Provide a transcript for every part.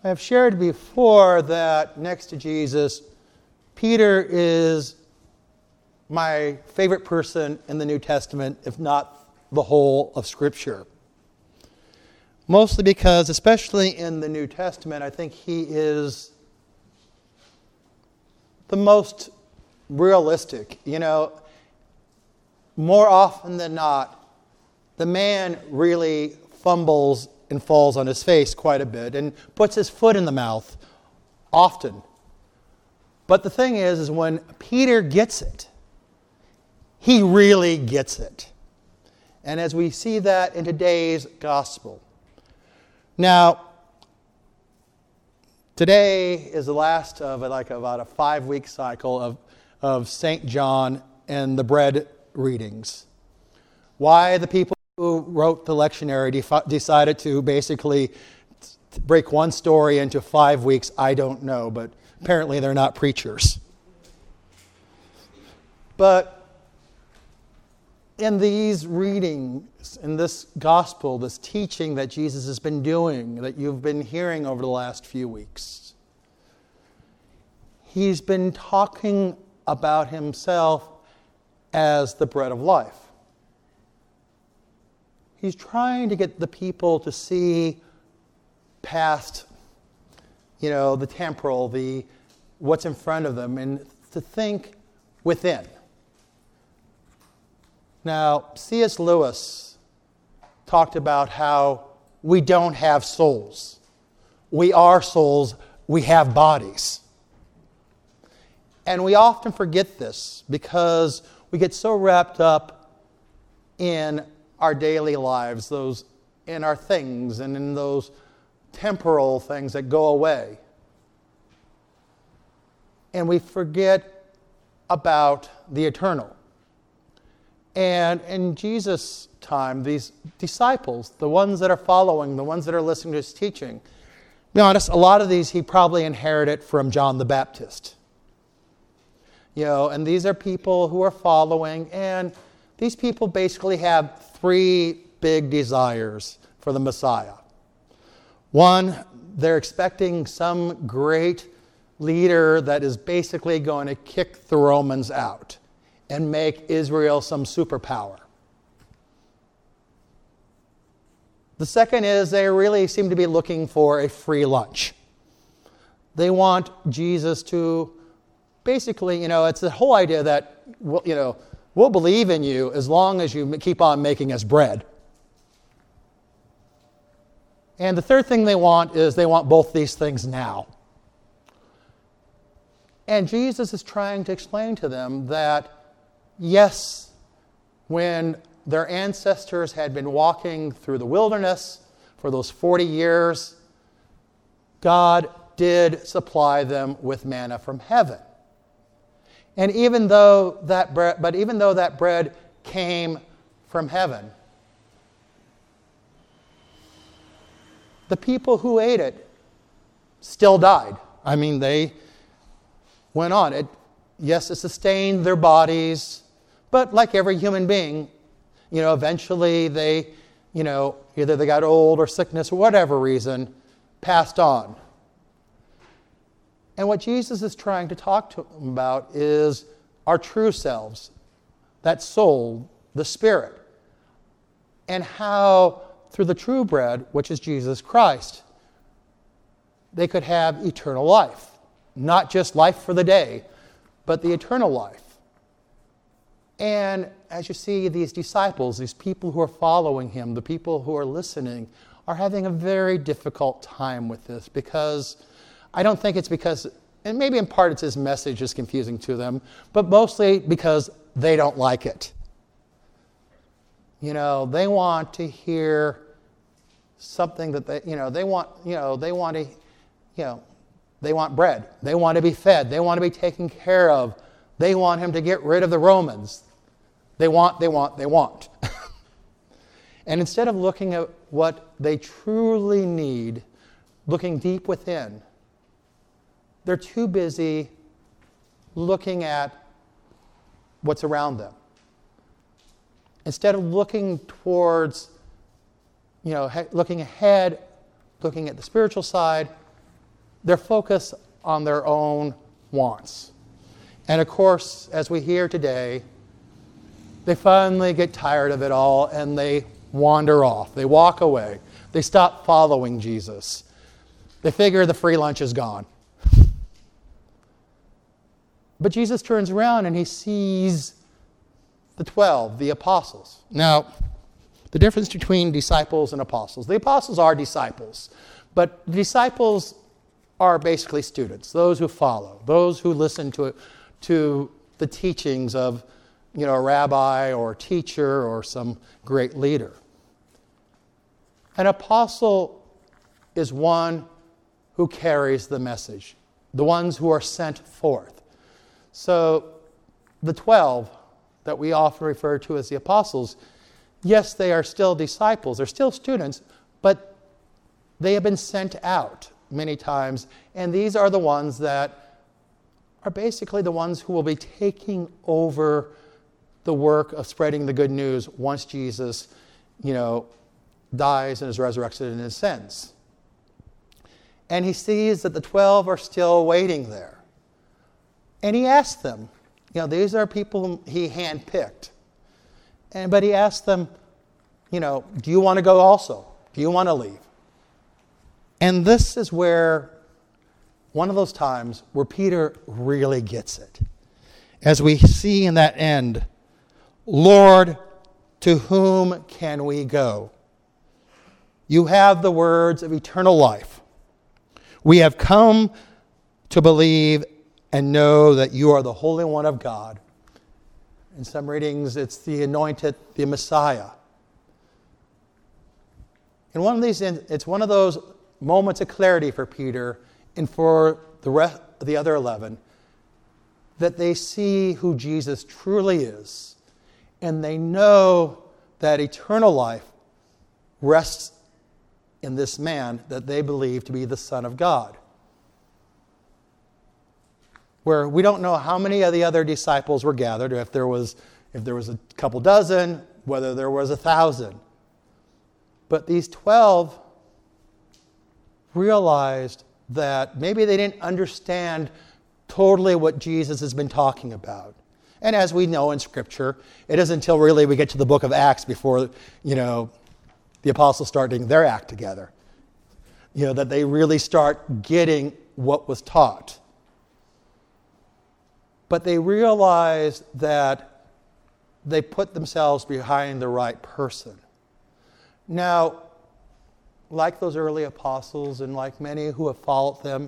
I have shared before that next to Jesus, Peter is my favorite person in the New Testament, if not the whole of Scripture. Mostly because, especially in the New Testament, I think he is the most realistic. More often than not, the man really fumbles and falls on his face quite a bit and puts his foot in the mouth often. But the thing is when Peter gets it, he really gets it. And as we see that in today's gospel. Now, today is the last of about a 5-week cycle of St. John and the bread readings. Why the people who wrote the lectionary decided to basically break one story into 5 weeks, I don't know, but apparently they're not preachers. But in these readings, in this gospel, this teaching that Jesus has been doing, that you've been hearing over the last few weeks, he's been talking about himself as the bread of life. He's trying to get the people to see past, the temporal, what's in front of them, and to think within. Now, C.S. Lewis talked about how we don't have souls. We are souls, we have bodies. And we often forget this because we get so wrapped up in our daily lives, in our things and in those temporal things that go away. And we forget about the eternal. And in Jesus' time, these disciples, the ones that are following, the ones that are listening to his teaching, to be honest, a lot of these he probably inherited from John the Baptist. And these are people who are following, and these people basically have 3 big desires for the Messiah. One, they're expecting some great leader that is basically going to kick the Romans out and make Israel some superpower. The second is they really seem to be looking for a free lunch. They want Jesus to basically, it's the whole idea that, we'll believe in you as long as you keep on making us bread. And the third thing they want is they want both these things now. And Jesus is trying to explain to them that, yes, when their ancestors had been walking through the wilderness for those 40 years, God did supply them with manna from heaven. And even though that bread came from heaven, the people who ate it still died. They went on. Yes, it sustained their bodies, but like every human being, eventually they, either they got old or sickness or whatever reason, passed on. And what Jesus is trying to talk to them about is our true selves, that soul, the spirit, and how through the true bread, which is Jesus Christ, they could have eternal life. Not just life for the day, but the eternal life. And as you see, these disciples, these people who are following him, the people who are listening, are having a very difficult time with this because I don't think it's because, and maybe in part it's his message is confusing to them, but mostly because they don't like it. They want to hear something that they want bread. They want to be fed. They want to be taken care of. They want him to get rid of the Romans. They want. And instead of looking at what they truly need, looking deep within, they're too busy looking at what's around them. Instead of looking towards, looking ahead, looking at the spiritual side, They're focused on their own wants. And of course, as we hear today, they finally get tired of it all and they wander off. They walk away. They stop following Jesus. They figure the free lunch is gone. But Jesus turns around and he sees the 12, the apostles. Now, the difference between disciples and apostles. The apostles are disciples, but disciples are basically students, those who follow, those who listen to the teachings of, a rabbi or a teacher or some great leader. An apostle is one who carries the message, the ones who are sent forth. So the 12 that we often refer to as the apostles, yes, they are still disciples, they're still students, but they have been sent out many times, and these are the ones that are basically the ones who will be taking over the work of spreading the good news once Jesus, dies and is resurrected and ascends. And he sees that the 12 are still waiting there. And he asks them, these are people he handpicked. But he asked them, do you want to go also? Do you want to leave? And this is where one of those times where Peter really gets it. As we see in that end, Lord, to whom can we go? You have the words of eternal life. We have come to believe and know that you are the Holy One of God. In some readings, it's the anointed, the Messiah. In one of these, it's one of those moments of clarity for Peter and for the other 11, that they see who Jesus truly is, and they know that eternal life rests in this man that they believe to be the Son of God. Where we don't know how many of the other disciples were gathered, or if there was a couple dozen, whether there was 1,000. But these 12 realized that maybe they didn't understand totally what Jesus has been talking about. And as we know in Scripture, it isn't until really we get to the book of Acts before, the apostles start doing their act together. That they really start getting what was taught. But they realized that they put themselves behind the right person. Now, like those early apostles and like many who have followed them,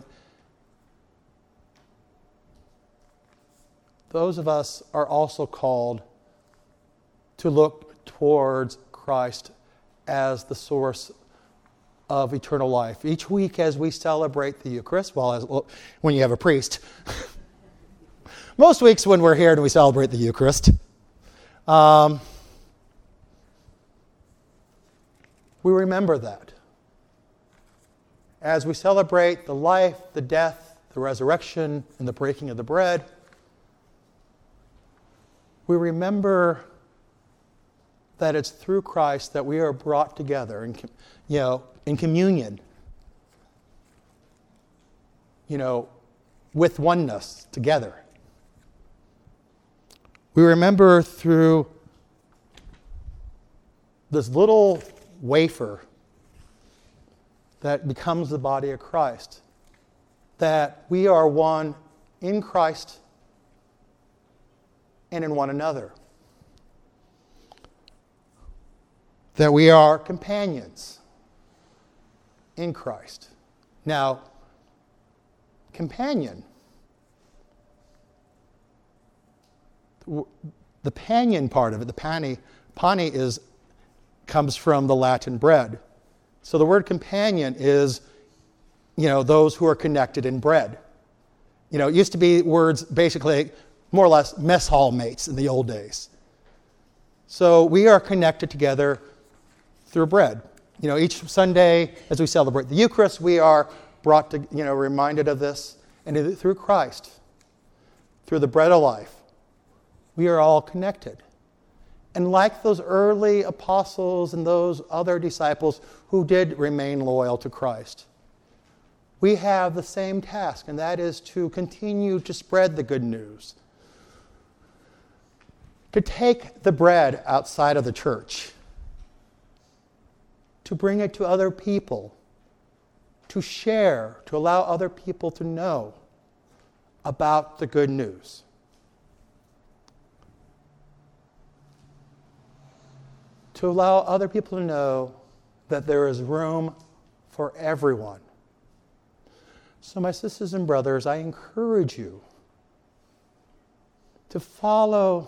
those of us are also called to look towards Christ as the source of eternal life. Each week as we celebrate the Eucharist, when you have a priest, most weeks when we're here and we celebrate the Eucharist, we remember that. As we celebrate the life, the death, the resurrection, and the breaking of the bread, we remember that it's through Christ that we are brought together in communion, with oneness together. We remember through this little wafer that becomes the body of Christ, that we are one in Christ and in one another. That we are companions in Christ. Now, companion, the panion part of it, the pani comes from the Latin bread. So the word companion is, those who are connected in bread. It used to be words basically more or less mess hall mates in the old days. So we are connected together through bread. Each Sunday as we celebrate the Eucharist, we are brought to, reminded of this. And through Christ, through the bread of life, we are all connected. And like those early apostles and those other disciples who did remain loyal to Christ, we have the same task, and that is to continue to spread the good news. To take the bread outside of the church, to bring it to other people, to share, to allow other people to know about the good news. To allow other people to know that there is room for everyone. So my sisters and brothers, I encourage you to follow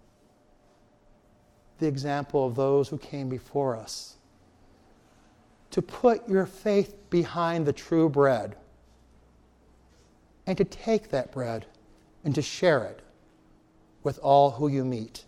the example of those who came before us. To put your faith behind the true bread and to take that bread and to share it with all who you meet.